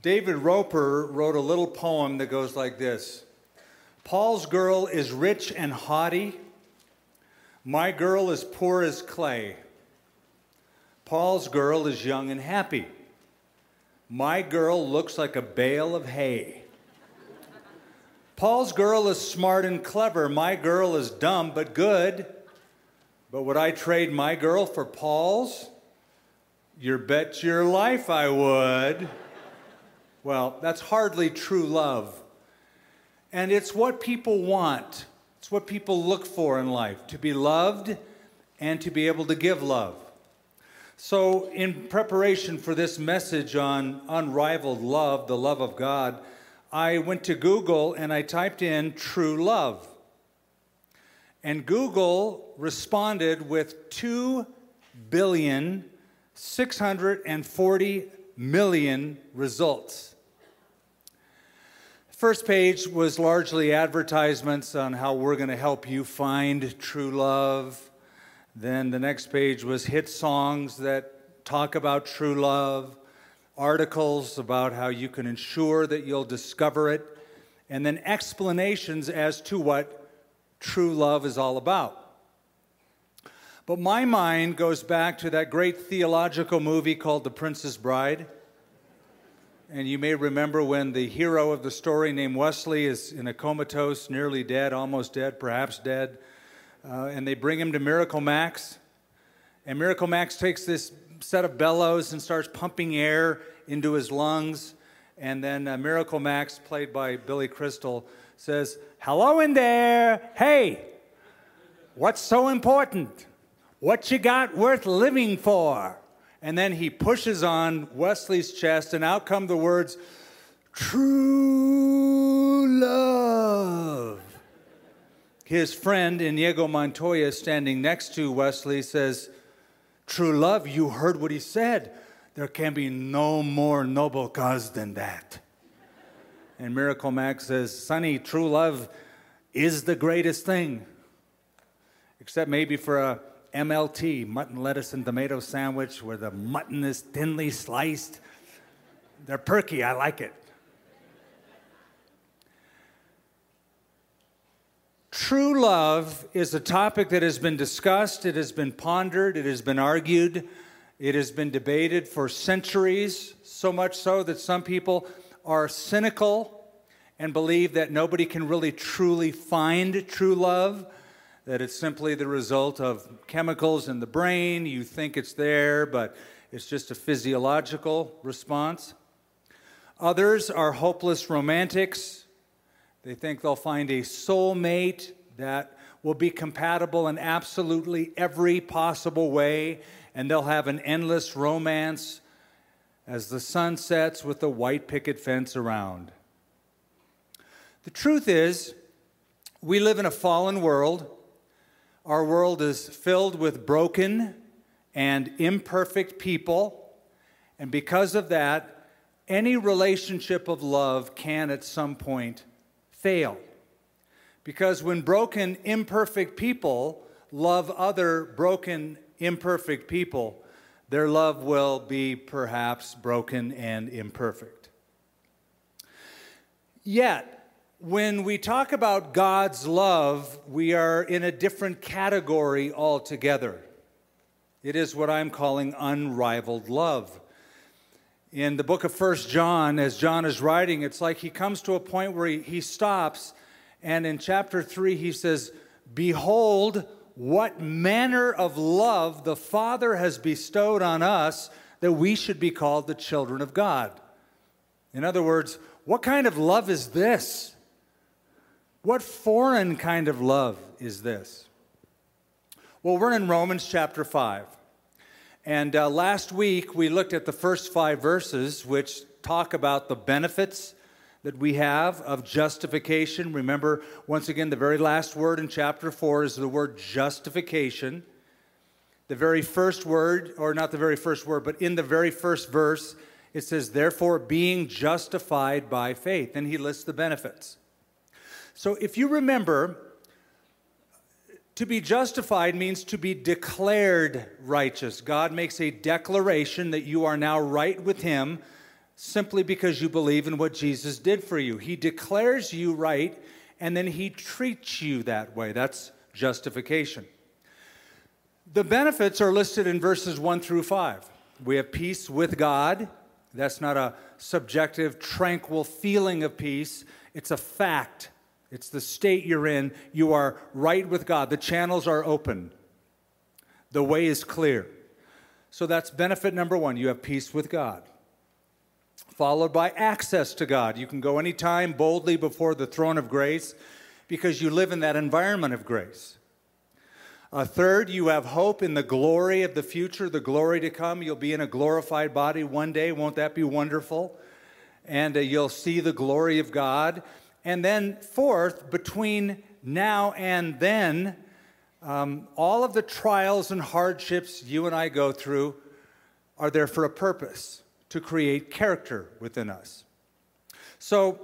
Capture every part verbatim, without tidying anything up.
David Roper wrote a little poem that goes like this. Paul's girl is rich and haughty. My girl is poor as clay. Paul's girl is young and happy. My girl looks like a bale of hay. Paul's girl is smart and clever. My girl is dumb but good. But would I trade my girl for Paul's? You bet your life I would. Well, that's hardly true love. And it's what people want. It's what people look for in life, to be loved and to be able to give love. So in preparation for this message on unrivaled love, the love of God, I went to Google and I typed in true love. And Google responded with two billion, six hundred forty million results. First page was largely advertisements on how we're going to help you find true love. Then the next page was hit songs that talk about true love, articles about how you can ensure that you'll discover it, and then explanations as to what true love is all about. But my mind goes back to that great theological movie called The Princess Bride. And you may remember when the hero of the story named Wesley is in a comatose, nearly dead, almost dead, perhaps dead. Uh, and they bring him to Miracle Max. And Miracle Max takes this set of bellows and starts pumping air into his lungs. And then uh, Miracle Max, played by Billy Crystal, says, "Hello in there. Hey, what's so important? What you got worth living for?" And then he pushes on Wesley's chest, and out come the words, "True love." His friend, Inigo Montoya, standing next to Wesley, says, "True love, you heard what he said. There can be no more noble cause than that." And Miracle Max says, "Sonny, true love is the greatest thing. Except maybe for a M L T, mutton, lettuce, and tomato sandwich where the mutton is thinly sliced. They're perky, I like it." True love is a topic that has been discussed, it has been pondered, it has been argued, it has been debated for centuries, so much so that some people are cynical and believe that nobody can really truly find true love, that it's simply the result of chemicals in the brain. You think it's there, but it's just a physiological response. Others are hopeless romantics. They think they'll find a soulmate that will be compatible in absolutely every possible way, and they'll have an endless romance as the sun sets with the white picket fence around. The truth is, we live in a fallen world. Our world is filled with broken and imperfect people, and because of that, any relationship of love can at some point fail. Because when broken, imperfect people love other broken, imperfect people, their love will be perhaps broken and imperfect. Yet, when we talk about God's love, we are in a different category altogether. It is what I'm calling unrivaled love. In the book of First John, as John is writing, it's like he comes to a point where he, he stops, and in chapter three he says, "Behold, what manner of love the Father has bestowed on us, that we should be called the children of God." In other words, what kind of love is this? What foreign kind of love is this? Well, we're in Romans chapter five. And uh, last week, we looked at the first five verses, which talk about the benefits that we have of justification. Remember, once again, the very last word in chapter four is the word justification. The very first word, or not the very first word, but in the very first verse, it says, "Therefore, being justified by faith." And he lists the benefits. So if you remember, to be justified means to be declared righteous. God makes a declaration that you are now right with him simply because you believe in what Jesus did for you. He declares you right, and then he treats you that way. That's justification. The benefits are listed in verses one through five. We have peace with God. That's not a subjective, tranquil feeling of peace. It's a fact. It's the state you're in. You are right with God. The channels are open. The way is clear. So that's benefit number one. You have peace with God. Followed by access to God. You can go anytime boldly before the throne of grace because you live in that environment of grace. Uh, third, you have hope in the glory of the future, the glory to come. You'll be in a glorified body one day. Won't that be wonderful? And uh, you'll see the glory of God. And then fourth, between now and then, um, all of the trials and hardships you and I go through are there for a purpose, to create character within us. So,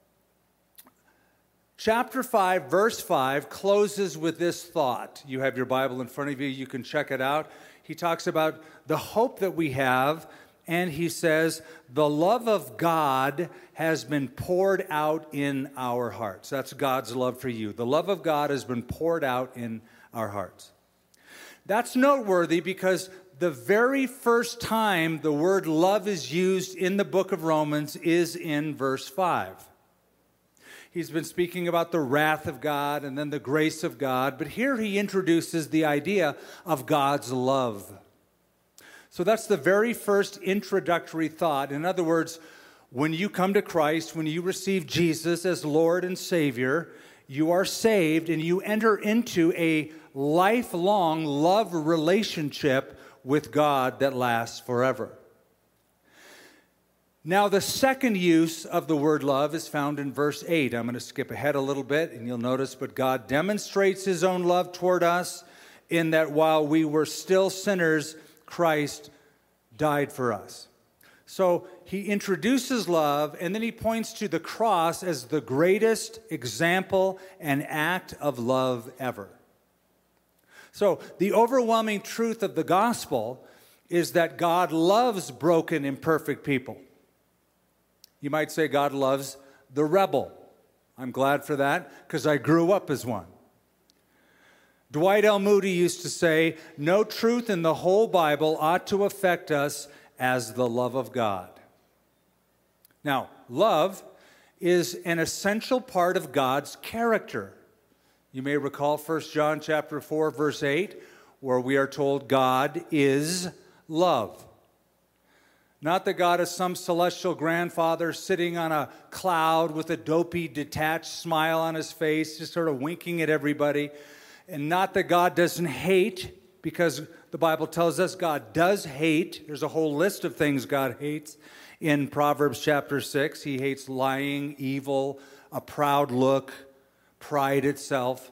chapter five, verse five, closes with this thought. You have your Bible in front of you. You can check it out. He talks about the hope that we have, and he says, the love of God has been poured out in our hearts. That's God's love for you. The love of God has been poured out in our hearts. That's noteworthy because the very first time the word love is used in the book of Romans is in verse five. He's been speaking about the wrath of God and then the grace of God, but here he introduces the idea of God's love. So that's the very first introductory thought. In other words, when you come to Christ, when you receive Jesus as Lord and Savior, you are saved and you enter into a lifelong love relationship with God that lasts forever. Now, the second use of the word love is found in verse eight. I'm going to skip ahead a little bit, and you'll notice, but God demonstrates his own love toward us in that while we were still sinners, Christ died for us. So he introduces love, and then he points to the cross as the greatest example and act of love ever. So the overwhelming truth of the gospel is that God loves broken, imperfect people. You might say God loves the rebel. I'm glad for that because I grew up as one. Dwight L. Moody used to say, no truth in the whole Bible ought to affect us as the love of God. Now, love is an essential part of God's character. You may recall First John chapter four, verse eight, where we are told God is love. Not that God is some celestial grandfather sitting on a cloud with a dopey, detached smile on his face, just sort of winking at everybody. And not that God doesn't hate, because the Bible tells us God does hate. There's a whole list of things God hates in Proverbs chapter six. He hates lying, evil, a proud look, pride itself.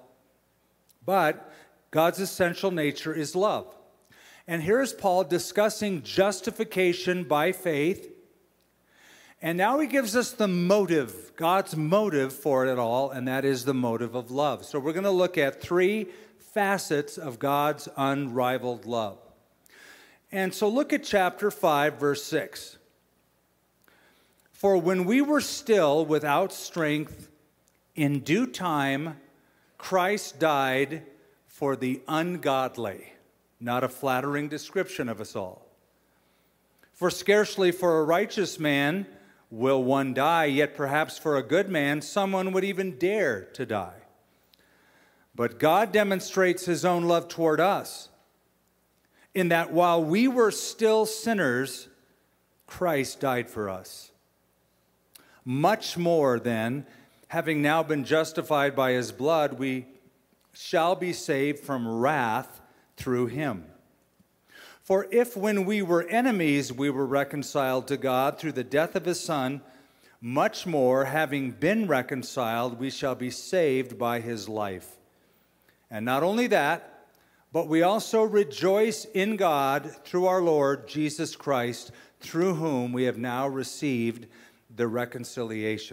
But God's essential nature is love. And here's Paul discussing justification by faith. And now he gives us the motive, God's motive for it all, and that is the motive of love. So we're going to look at three facets of God's unrivaled love. And so look at chapter five, verse six. For when we were still without strength, in due time, Christ died for the ungodly. Not a flattering description of us all. For scarcely for a righteous man will one die, yet perhaps for a good man someone would even dare to die. But God demonstrates his own love toward us, in that while we were still sinners, Christ died for us. Much more then, having now been justified by his blood, we shall be saved from wrath through him. For if when we were enemies we were reconciled to God through the death of his Son, much more, having been reconciled, we shall be saved by his life. And not only that, but we also rejoice in God through our Lord Jesus Christ, through whom we have now received the reconciliation.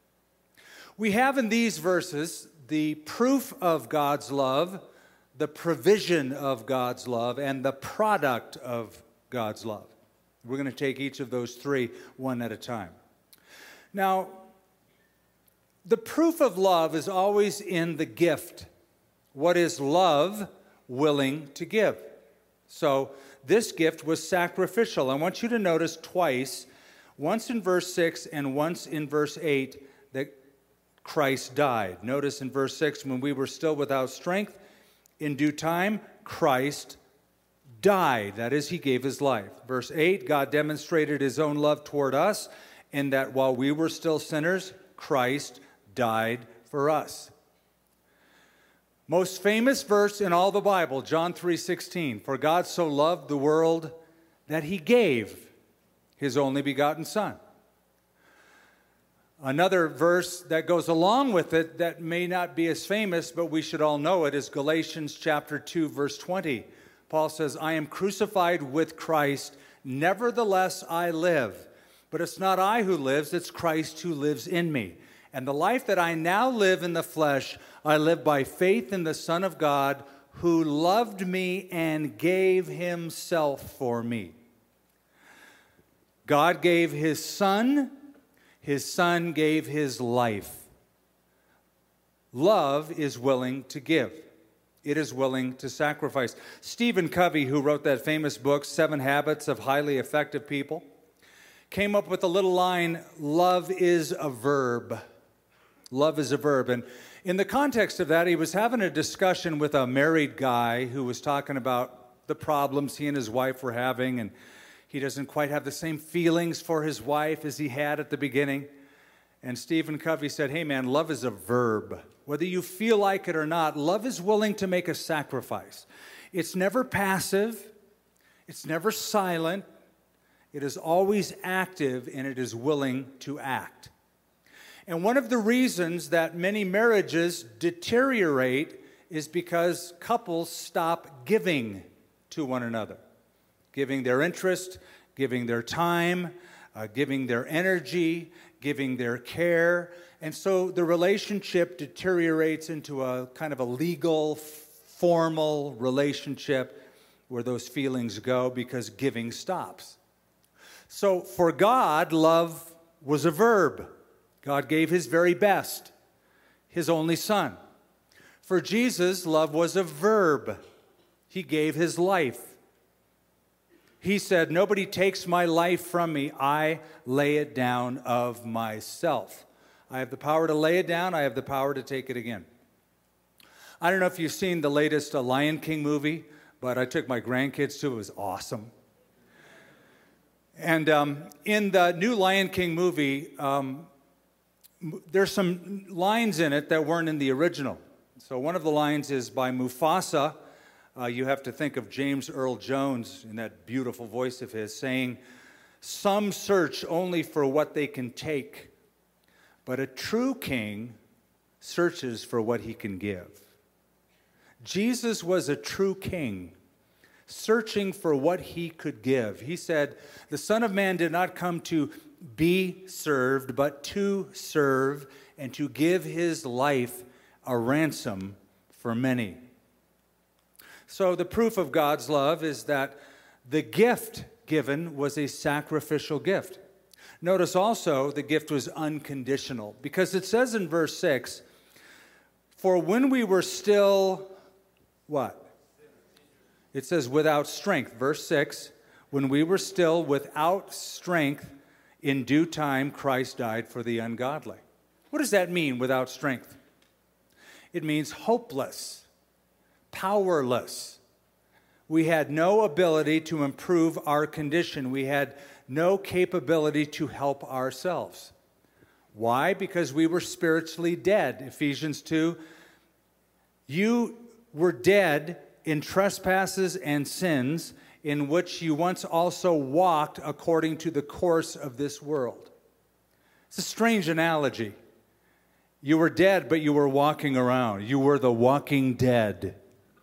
We have in these verses the proof of God's love, the provision of God's love, and the product of God's love. We're going to take each of those three one at a time. Now, the proof of love is always in the gift. What is love willing to give? So this gift was sacrificial. I want you to notice twice, once in verse six and once in verse eight, that Christ died. Notice in verse six, when we were still without strength, in due time, Christ died. That is, he gave his life. Verse eight, God demonstrated his own love toward us in that while we were still sinners, Christ died for us. Most famous verse in all the Bible, John three sixteen. For God so loved the world that he gave his only begotten Son. Another verse that goes along with it that may not be as famous, but we should all know it, is Galatians chapter two, verse twenty. Paul says, I am crucified with Christ, nevertheless I live. But it's not I who lives, it's Christ who lives in me. And the life that I now live in the flesh, I live by faith in the Son of God, who loved me and gave himself for me. God gave his Son, his Son gave his life. Love is willing to give. It is willing to sacrifice. Stephen Covey, who wrote that famous book, Seven Habits of Highly Effective People, came up with a little line, love is a verb. Love is a verb. And in the context of that, he was having a discussion with a married guy who was talking about the problems he and his wife were having, and he doesn't quite have the same feelings for his wife as he had at the beginning. And Stephen Covey said, hey man, love is a verb. Whether you feel like it or not, love is willing to make a sacrifice. It's never passive. It's never silent. It is always active, and it is willing to act. And one of the reasons that many marriages deteriorate is because couples stop giving to one another, giving their interest, giving their time, uh, giving their energy, giving their care. And so the relationship deteriorates into a kind of a legal, formal relationship where those feelings go because giving stops. So for God, love was a verb. God gave his very best, his only Son. For Jesus, love was a verb. He gave his life. He said, nobody takes my life from me. I lay it down of myself. I have the power to lay it down. I have the power to take it again. I don't know if you've seen the latest uh, Lion King movie, but I took my grandkids to it. It was awesome. And um, in the new Lion King movie, um, there's some lines in it that weren't in the original. So one of the lines is by Mufasa. Uh, you have to think of James Earl Jones in that beautiful voice of his saying, some search only for what they can take, but a true king searches for what he can give. Jesus was a true king, searching for what he could give. He said, the Son of Man did not come to be served, but to serve and to give his life a ransom for many. So the proof of God's love is that the gift given was a sacrificial gift. Notice also the gift was unconditional, because it says in verse six, for when we were still, what? It says without strength. Verse six, when we were still without strength, in due time, Christ died for the ungodly. What does that mean, without strength? It means hopeless, powerless. We had no ability to improve our condition. We had no capability to help ourselves. Why? Because we were spiritually dead. Ephesians two, you were dead in trespasses and sins, in which you once also walked according to the course of this world. It's a strange analogy. You were dead, but you were walking around. You were the walking dead.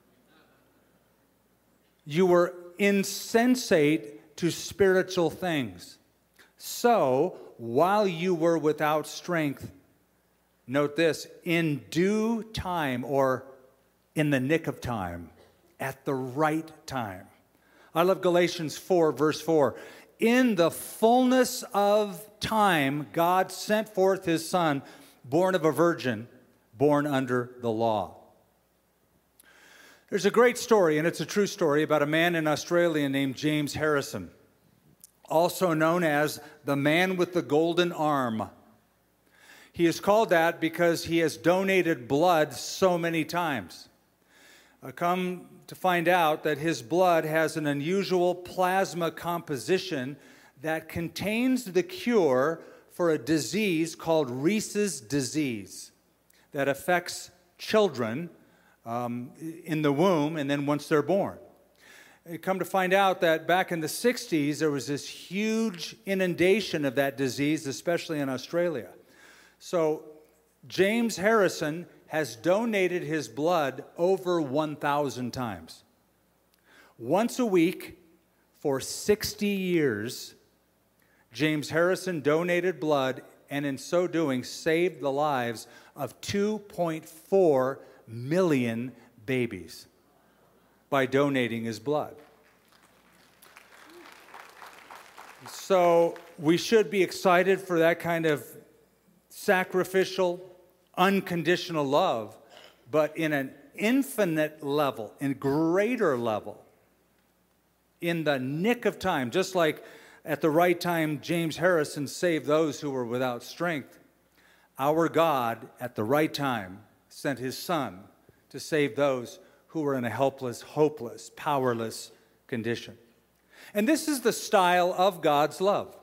You were insensate to spiritual things. So, while you were without strength, note this, in due time, or in the nick of time, at the right time. I love Galatians four, verse four. in the fullness of time, God sent forth his Son, born of a virgin, born under the law. There's a great story, and it's a true story, about a man in Australia named James Harrison, also known as the man with the golden arm. He is called that because he has donated blood so many times. I come to find out that his blood has an unusual plasma composition that contains the cure for a disease called Reese's disease that affects children um, in the womb and then once they're born. I come to find out that back in the sixties, there was this huge inundation of that disease, especially in Australia. So James Harrison has donated his blood over one thousand times. Once a week for sixty years, James Harrison donated blood, and in so doing saved the lives of two point four million babies by donating his blood. So we should be excited for that kind of sacrificial, unconditional love, but in an infinite level, in greater level, in the nick of time, just like at the right time James Harrison saved those who were without strength, our God at the right time sent his Son to save those who were in a helpless, hopeless, powerless condition. And this is the style of God's love.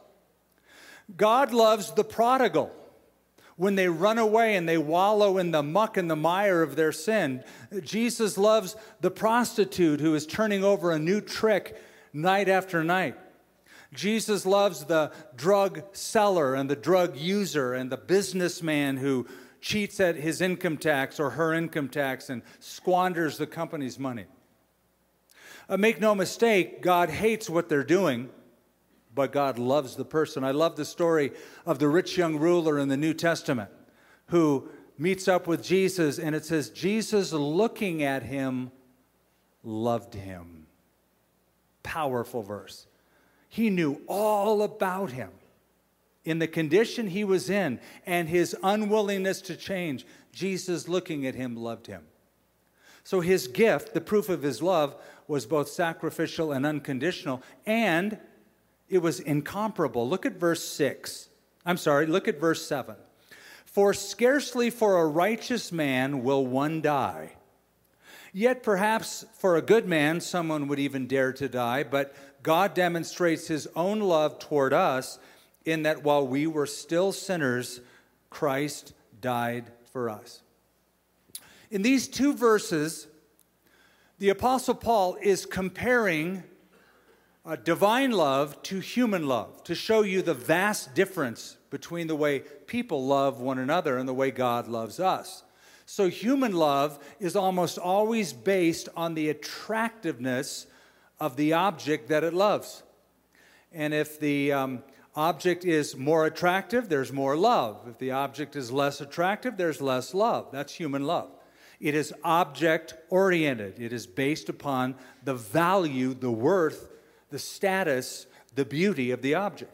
God loves the prodigal. When they run away and they wallow in the muck and the mire of their sin, Jesus loves the prostitute who is turning over a new trick night after night. Jesus loves the drug seller and the drug user and the businessman who cheats at his income tax or her income tax and squanders the company's money. Uh, make no mistake, God hates what they're doing, but God loves the person. I love the story of the rich young ruler in the New Testament who meets up with Jesus, and it says, Jesus, looking at him, loved him. Powerful verse. He knew all about him. In the condition he was in and his unwillingness to change, Jesus, looking at him, loved him. So his gift, the proof of his love, was both sacrificial and unconditional, and it was incomparable. Look at verse six. I'm sorry, look at verse seven. For scarcely for a righteous man will one die. Yet perhaps for a good man someone would even dare to die, but God demonstrates his own love toward us in that while we were still sinners, Christ died for us. In these two verses, the Apostle Paul is comparing uh, divine love to human love to show you the vast difference between the way people love one another and the way God loves us. So human love is almost always based on the attractiveness of the object that it loves. And if the um, object is more attractive, there's more love. If the object is less attractive, there's less love. That's human love. It is object-oriented. It is based upon the value, the worth, the status, the beauty of the object.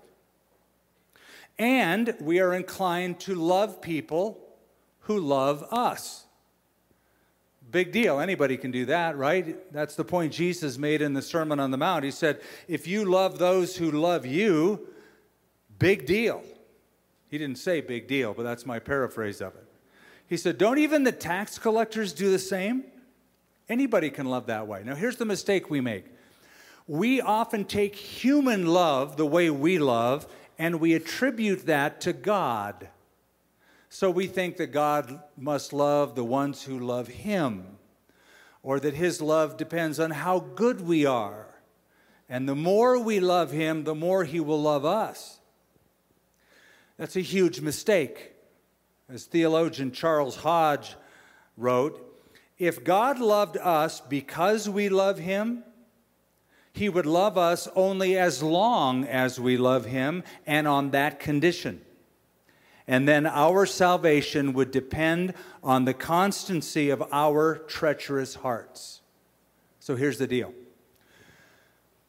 And we are inclined to love people who love us. Big deal. Anybody can do that, right? That's the point Jesus made in the Sermon on the Mount. He said, if you love those who love you, big deal. He didn't say big deal, but that's my paraphrase of it. He said, don't even the tax collectors do the same? Anybody can love that way. Now, here's the mistake we make. We often take human love the way we love, and we attribute that to God. So we think that God must love the ones who love him, or that his love depends on how good we are. And the more we love him, the more he will love us. That's a huge mistake. As theologian Charles Hodge wrote, if God loved us because we love him, he would love us only as long as we love him and on that condition. And then our salvation would depend on the constancy of our treacherous hearts. So here's the deal.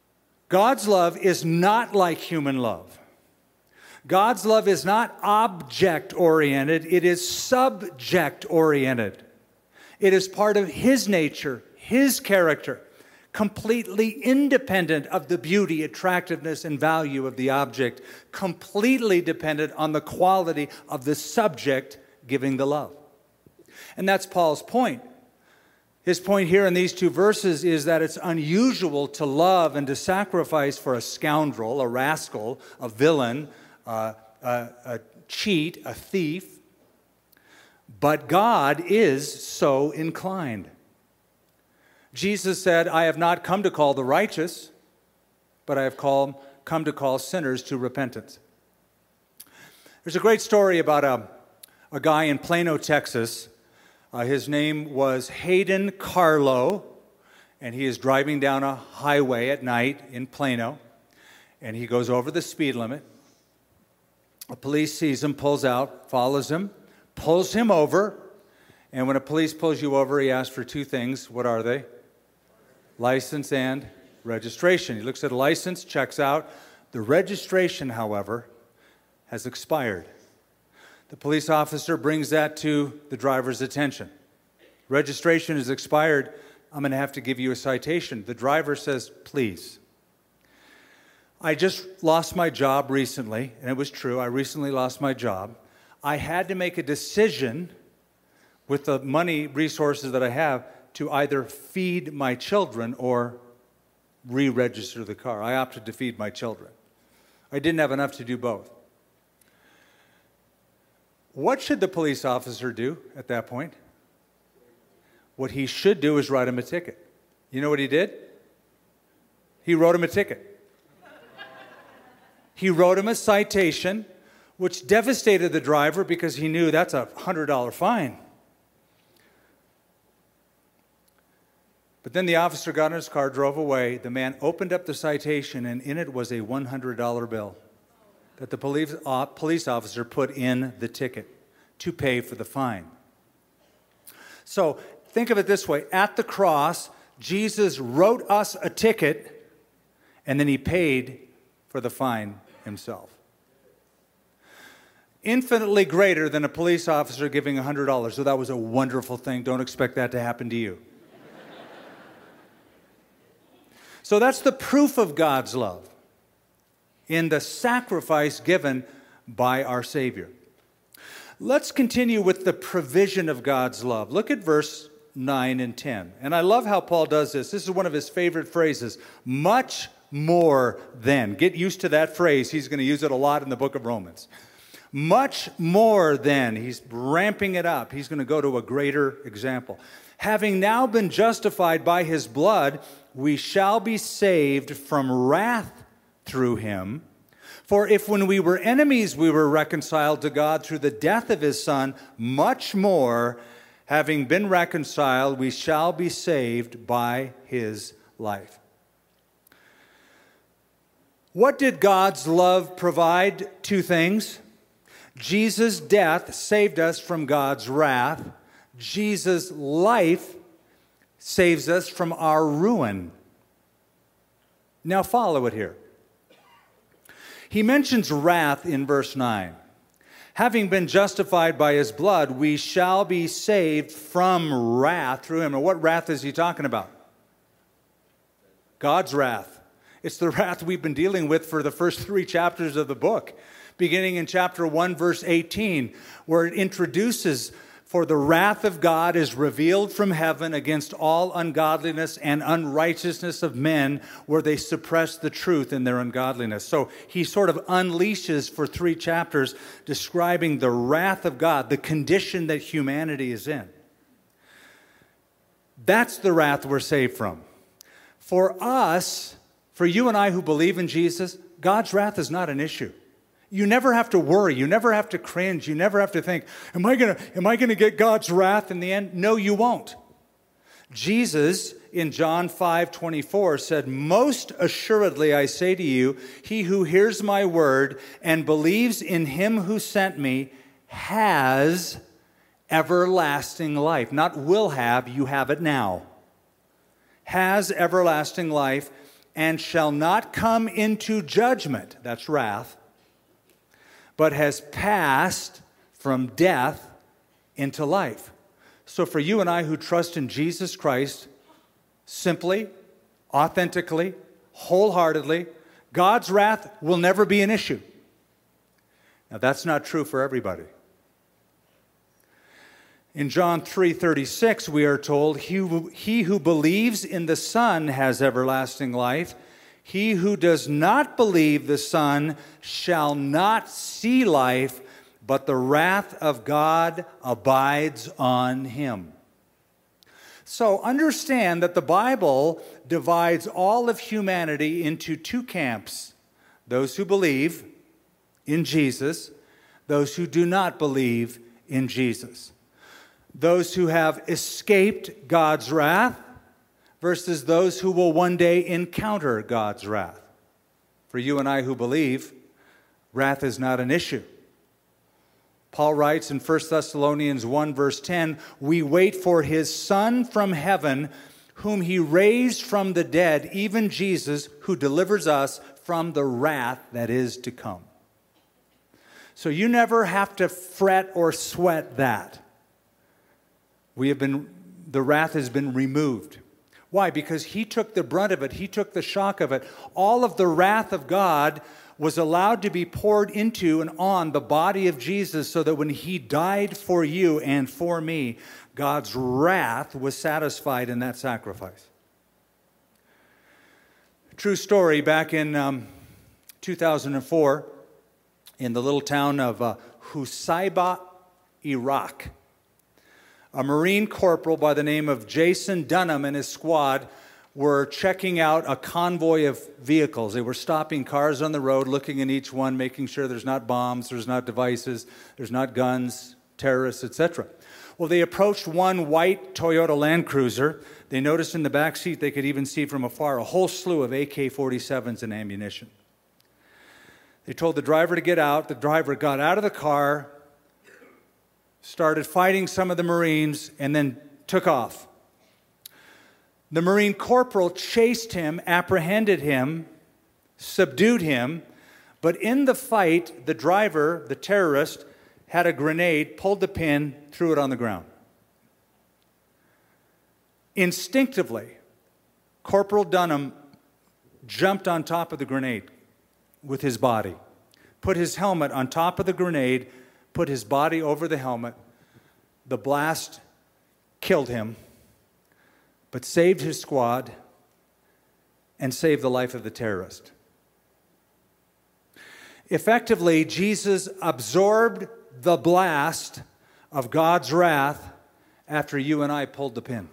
God's love is not like human love. God's love is not object-oriented, it is subject-oriented. It is part of His nature, His character, completely independent of the beauty, attractiveness, and value of the object, completely dependent on the quality of the subject giving the love. And that's Paul's point. His point here in these two verses is that it's unusual to love and to sacrifice for a scoundrel, a rascal, a villain, uh, a, a cheat, a thief. But God is so inclined. Jesus said, I have not come to call the righteous, but I have called, come to call sinners to repentance. There's a great story about a, a guy in Plano, Texas. Uh, his name was Hayden Carlo, and he is driving down a highway at night in Plano, and he goes over the speed limit. A police sees him, pulls out, follows him, pulls him over, and when a police pulls you over, he asks for two things. What are they? License and registration. He looks at a license, checks out. The registration, however, has expired. The police officer brings that to the driver's attention. Registration is expired. I'm going to have to give you a citation. The driver says, please. I just lost my job recently, and it was true. I recently lost my job. I had to make a decision with the money resources that I have to either feed my children or re-register the car. I opted to feed my children. I didn't have enough to do both. What should the police officer do at that point? What he should do is write him a ticket. You know what he did? He wrote him a ticket. He wrote him a citation, which devastated the driver because he knew that's a one hundred dollars fine. But then the officer got in his car, drove away. The man opened up the citation, and in it was a one hundred dollars bill that the police, uh, police officer put in the ticket to pay for the fine. So think of it this way. At the cross, Jesus wrote us a ticket, and then he paid for the fine himself. Infinitely greater than a police officer giving one hundred dollars. So that was a wonderful thing. Don't expect that to happen to you. So that's the proof of God's love in the sacrifice given by our Savior. Let's continue with the provision of God's love. Look at verse nine and ten. And I love how Paul does this. This is one of his favorite phrases. Much more than. Get used to that phrase. He's going to use it a lot in the book of Romans. Much more than. He's ramping it up. He's going to go to a greater example. Having now been justified by his blood, we shall be saved from wrath through him. For if when we were enemies we were reconciled to God through the death of his Son, much more, having been reconciled, we shall be saved by his life. What did God's love provide? Two things. Jesus' death saved us from God's wrath. Jesus' life saves us from our ruin. Now follow it here. He mentions wrath in verse nine. Having been justified by his blood, we shall be saved from wrath through him. And what wrath is he talking about? God's wrath. It's the wrath we've been dealing with for the first three chapters of the book, beginning in chapter one, verse eighteen, where it introduces, for the wrath of God is revealed from heaven against all ungodliness and unrighteousness of men, where they suppress the truth in their ungodliness. So he sort of unleashes for three chapters describing the wrath of God, the condition that humanity is in. That's the wrath we're saved from. For us, for you and I who believe in Jesus, God's wrath is not an issue. You never have to worry. You never have to cringe. You never have to think, am I going to am I going to get God's wrath in the end? No, you won't. Jesus, in John five twenty-four, said, most assuredly I say to you, he who hears my word and believes in him who sent me has everlasting life. Not will have, you have it now. Has everlasting life and shall not come into judgment, that's wrath, but has passed from death into life. So for you and I who trust in Jesus Christ, simply, authentically, wholeheartedly, God's wrath will never be an issue. Now that's not true for everybody. In John three thirty-six, we are told, he who, he who believes in the Son has everlasting life. He who does not believe the Son shall not see life, but the wrath of God abides on him. So understand that the Bible divides all of humanity into two camps: those who believe in Jesus, those who do not believe in Jesus. Those who have escaped God's wrath versus those who will one day encounter God's wrath. For you and I who believe, wrath is not an issue. Paul writes in First Thessalonians one, verse ten, we wait for his Son from heaven, whom he raised from the dead, even Jesus, who delivers us from the wrath that is to come. So you never have to fret or sweat that. We have been, the wrath has been removed. Why? Because he took the brunt of it. He took the shock of it. All of the wrath of God was allowed to be poured into and on the body of Jesus so that when he died for you and for me, God's wrath was satisfied in that sacrifice. True story, back in um, two thousand four, in the little town of uh, Husaybah, Iraq, a Marine corporal by the name of Jason Dunham and his squad were checking out a convoy of vehicles. They were stopping cars on the road, looking in each one, making sure there's not bombs, there's not devices, there's not guns, terrorists, et cetera. Well, they approached one white Toyota Land Cruiser. They noticed in the back seat, they could even see from afar, a whole slew of A K forty-sevens and ammunition. They told the driver to get out. The driver got out of the car, started fighting some of the Marines, and then took off. The Marine corporal chased him, apprehended him, subdued him, but in the fight, the driver, the terrorist, had a grenade, pulled the pin, threw it on the ground. Instinctively, Corporal Dunham jumped on top of the grenade with his body, put his helmet on top of the grenade, put his body over the helmet. The blast killed him, but saved his squad and saved the life of the terrorist. Effectively, Jesus absorbed the blast of God's wrath after you and I pulled the pin.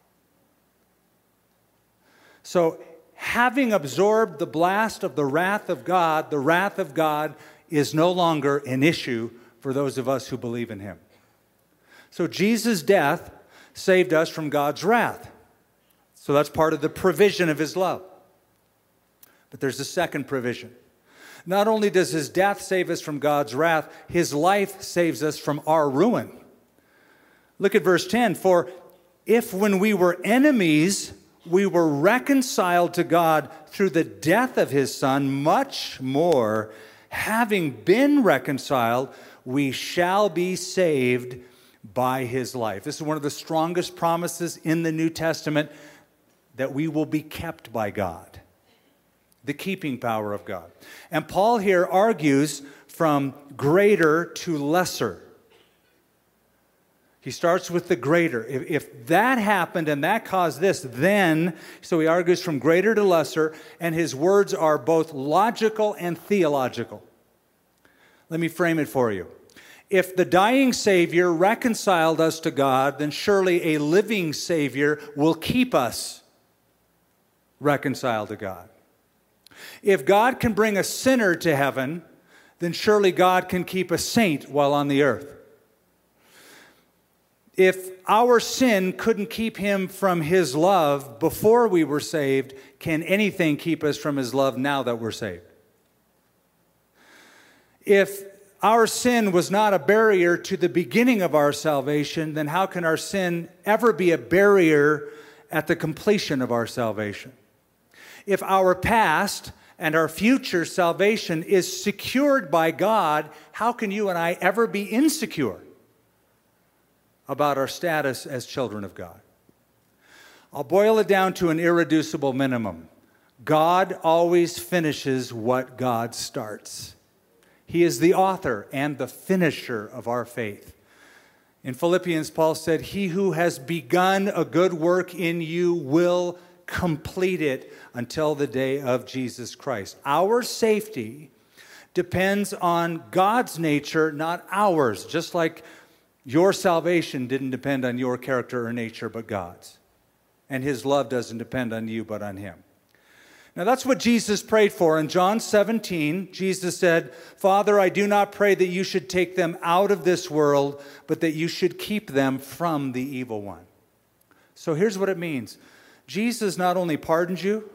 So, having absorbed the blast of the wrath of God, the wrath of God is no longer an issue for those of us who believe in him. So Jesus' death saved us from God's wrath. So that's part of the provision of his love. But there's a second provision. Not only does his death save us from God's wrath, his life saves us from our ruin. Look at verse ten. For if when we were enemies, we were reconciled to God through the death of his Son, much more, having been reconciled, we shall be saved by his life. This is one of the strongest promises in the New Testament, that we will be kept by God. The keeping power of God. And Paul here argues from greater to lesser. He starts with the greater. If, if that happened and that caused this, then, so he argues from greater to lesser, and his words are both logical and theological. Let me frame it for you. If the dying Savior reconciled us to God, then surely a living Savior will keep us reconciled to God. If God can bring a sinner to heaven, then surely God can keep a saint while on the earth. If our sin couldn't keep him from his love before we were saved, can anything keep us from his love now that we're saved? If our sin was not a barrier to the beginning of our salvation, then how can our sin ever be a barrier at the completion of our salvation? If our past and our future salvation is secured by God, how can you and I ever be insecure about our status as children of God? I'll boil it down to an irreducible minimum. God always finishes what God starts. He is the author and the finisher of our faith. In Philippians, Paul said, "He who has begun a good work in you will complete it until the day of Jesus Christ." Our safety depends on God's nature, not ours, just like your salvation didn't depend on your character or nature, but God's. And his love doesn't depend on you, but on him. Now that's what Jesus prayed for. In John seventeen, Jesus said, "Father, I do not pray that you should take them out of this world, but that you should keep them from the evil one." So here's what it means. Jesus not only pardons you,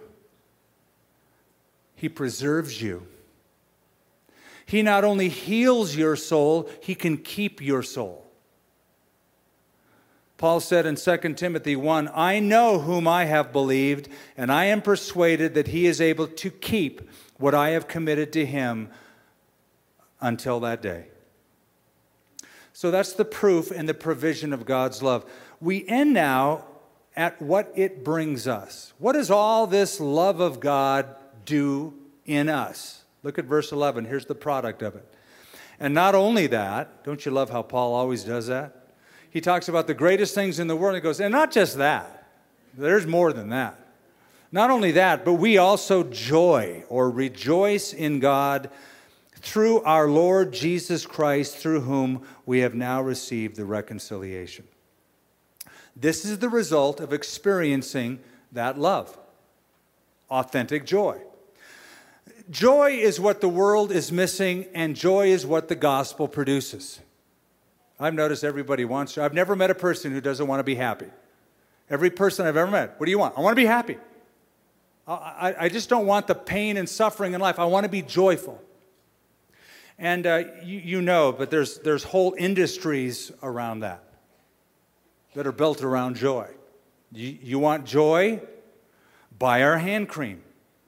he preserves you. He not only heals your soul, he can keep your soul. Paul said in Second Timothy one, "I know whom I have believed, and I am persuaded that he is able to keep what I have committed to him until that day." So that's the proof and the provision of God's love. We end now at what it brings us. What does all this love of God do in us? Look at verse eleven. Here's the product of it. And not only that, don't you love how Paul always does that? He talks about the greatest things in the world. He goes, and not just that. There's more than that. Not only that, but we also joy or rejoice in God through our Lord Jesus Christ, through whom we have now received the reconciliation. This is the result of experiencing that love. Authentic joy. Joy is what the world is missing, and joy is what the gospel produces. I've noticed everybody wants to. I've never met a person who doesn't want to be happy. Every person I've ever met, what do you want? I want to be happy. I, I, I just don't want the pain and suffering in life. I want to be joyful. And uh, you, you know, but there's, there's whole industries around that that are built around joy. You, you want joy? Buy our hand cream.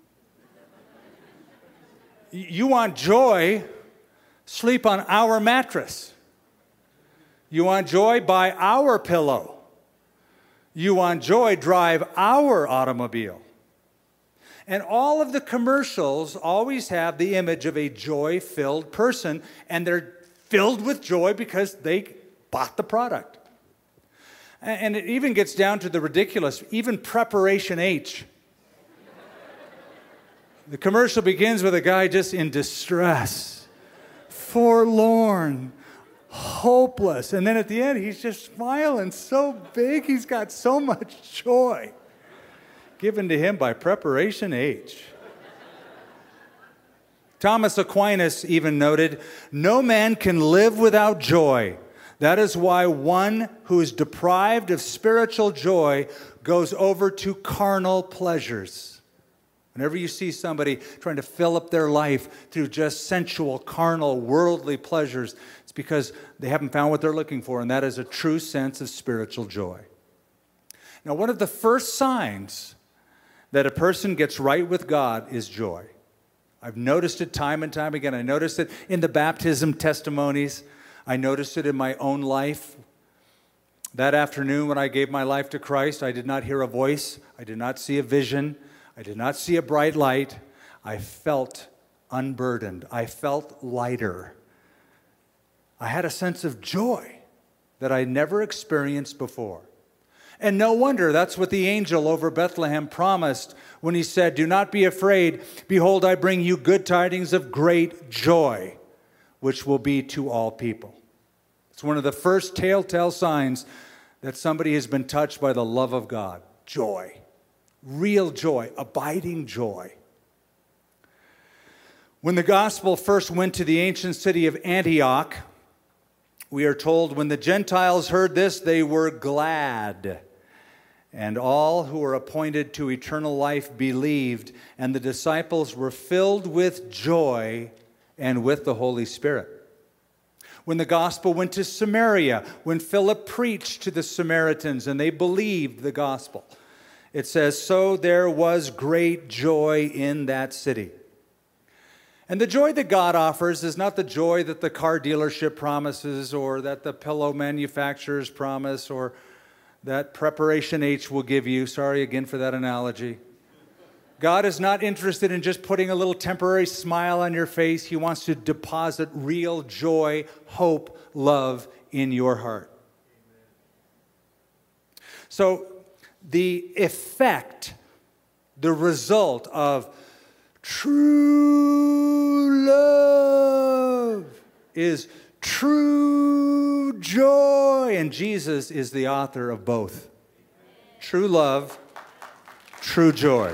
You want joy? Sleep on our mattress. You want joy? Buy our pillow. You want joy? Drive our automobile. And all of the commercials always have the image of a joy-filled person, and they're filled with joy because they bought the product. And it even gets down to the ridiculous, even Preparation H. The commercial begins with a guy just in distress, forlorn, hopeless. And then at the end, he's just smiling so big. He's got so much joy given to him by Preparation H. Thomas Aquinas even noted, "No man can live without joy. That is why one who is deprived of spiritual joy goes over to carnal pleasures." Whenever you see somebody trying to fill up their life through just sensual, carnal, worldly pleasures, it's because they haven't found what they're looking for, and that is a true sense of spiritual joy. Now, one of the first signs that a person gets right with God is joy. I've noticed it time and time again. I noticed it in the baptism testimonies. I noticed it in my own life. That afternoon when I gave my life to Christ, I did not hear a voice. I did not see a vision. I did not see a bright light. I felt unburdened. I felt lighter. I had a sense of joy that I never experienced before. And no wonder, that's what the angel over Bethlehem promised when he said, "Do not be afraid. Behold, I bring you good tidings of great joy, which will be to all people." It's one of the first telltale signs that somebody has been touched by the love of God. Joy. Real joy, abiding joy. When the gospel first went to the ancient city of Antioch, we are told when the Gentiles heard this, they were glad. And all who were appointed to eternal life believed, and the disciples were filled with joy and with the Holy Spirit. When the gospel went to Samaria, when Philip preached to the Samaritans and they believed the gospel, It says, "So there was great joy in that city." And the joy that God offers is not the joy that the car dealership promises, or that the pillow manufacturers promise, or that Preparation H will give you. Sorry again for that analogy. God is not interested in just putting a little temporary smile on your face. He wants to deposit real joy, hope, love in your heart. So the effect, the result of true love is true joy. And Jesus is the author of both. True love, true joy.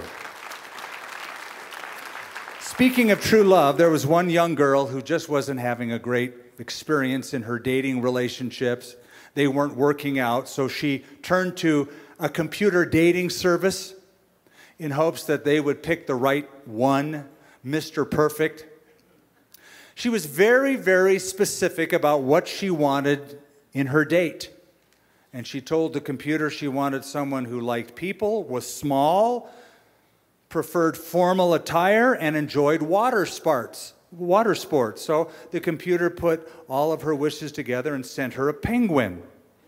Speaking of true love, there was one young girl who just wasn't having a great experience in her dating relationships. They weren't working out, so she turned to a computer dating service in hopes that they would pick the right one, Mister Perfect. She was very, very specific about what she wanted in her date. And she told the computer she wanted someone who liked people, was small, preferred formal attire, and enjoyed water sports. Water sports. So the computer put all of her wishes together and sent her a penguin.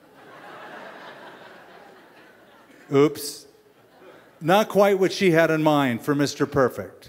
Oops. Not quite what she had in mind for Mister Perfect.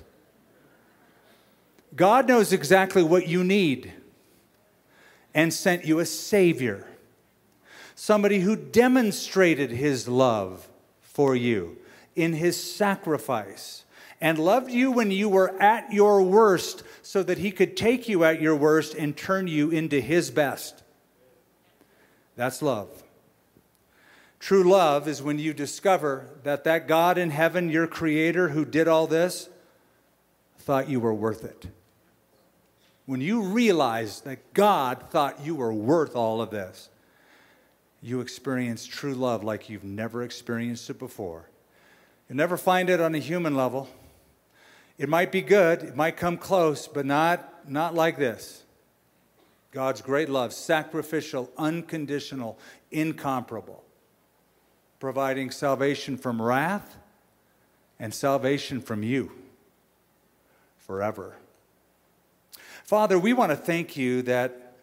God knows exactly what you need and sent you a Savior. Somebody who demonstrated His love for you in His sacrifice and loved you when you were at your worst so that He could take you at your worst and turn you into His best. That's love. True love is when you discover that that God in heaven, your Creator who did all this, thought you were worth it. When you realize that God thought you were worth all of this, you experience true love like you've never experienced it before. You'll never find it on a human level. It might be good, it might come close, but not, not like this. God's great love, sacrificial, unconditional, incomparable, providing salvation from wrath and salvation from you forever. Father, we want to thank you that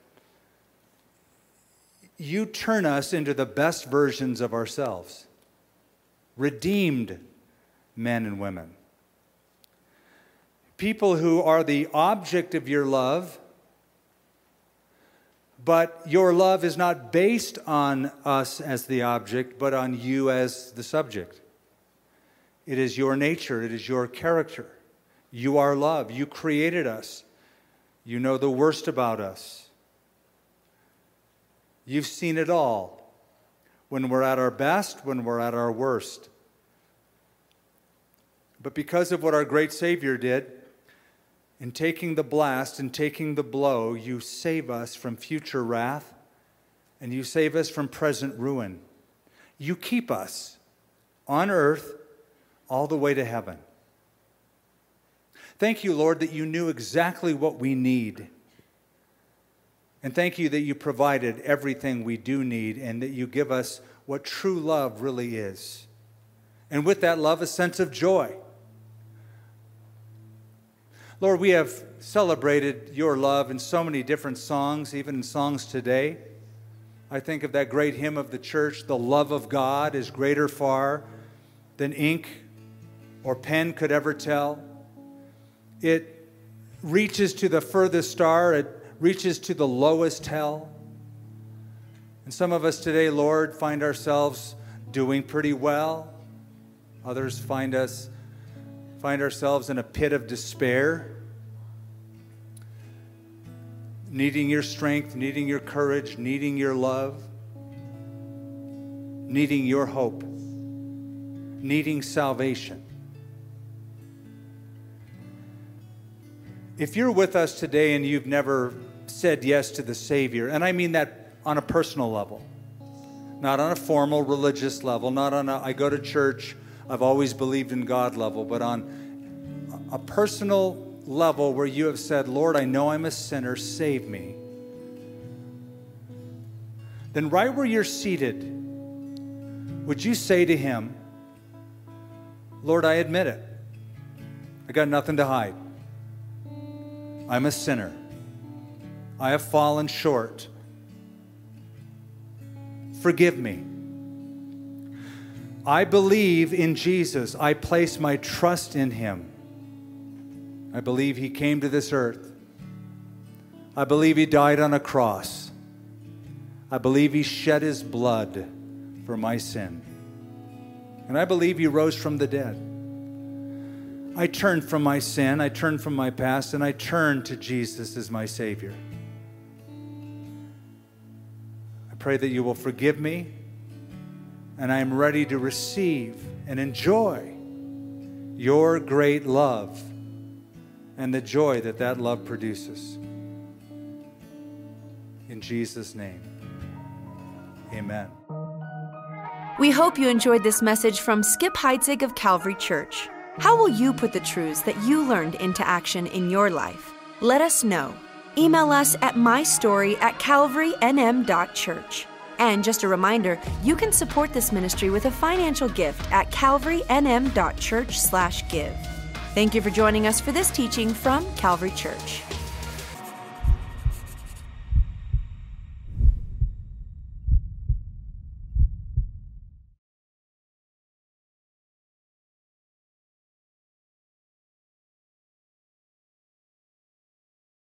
you turn us into the best versions of ourselves, redeemed men and women, people who are the object of your love, but your love is not based on us as the object, but on you as the subject. It is your nature. It is your character. You are love. You created us. You know the worst about us. You've seen it all. When we're at our best, when we're at our worst. But because of what our great Savior did, in taking the blast and taking the blow, you save us from future wrath, and you save us from present ruin. You keep us on earth all the way to heaven. Thank you, Lord, that you knew exactly what we need. And thank you that you provided everything we do need, and that you give us what true love really is. And with that love, a sense of joy. Lord, we have celebrated your love in so many different songs, even in songs today. I think of that great hymn of the church, "The love of God is greater far than ink or pen could ever tell." It reaches to the furthest star. It reaches to the lowest hell. And some of us today, Lord, find ourselves doing pretty well. Others find us find ourselves in a pit of despair, needing your strength, needing your courage, needing your love, needing your hope, needing salvation. If you're with us today and you've never said yes to the Savior, and I mean that on a personal level, not on a formal religious level, not on a I go to church, I've always believed in God level, but on a personal level where you have said, Lord, I know I'm a sinner, save me. Then right where you're seated, would you say to him, Lord, I admit it. I got nothing to hide. I'm a sinner. I have fallen short. Forgive me. I believe in Jesus. I place my trust in him. I believe he came to this earth. I believe he died on a cross. I believe he shed his blood for my sin. And I believe he rose from the dead. I turn from my sin, I turn from my past, and I turn to Jesus as my Savior. I pray that you will forgive me, and I am ready to receive and enjoy your great love and the joy that that love produces. In Jesus' name, amen. We hope you enjoyed this message from Skip Heitzig of Calvary Church. How will you put the truths that you learned into action in your life? Let us know. Email us at mystory at calvary n m dot church. And just a reminder, you can support this ministry with a financial gift at calvary n m dot church slash give. Thank you for joining us for this teaching from Calvary Church.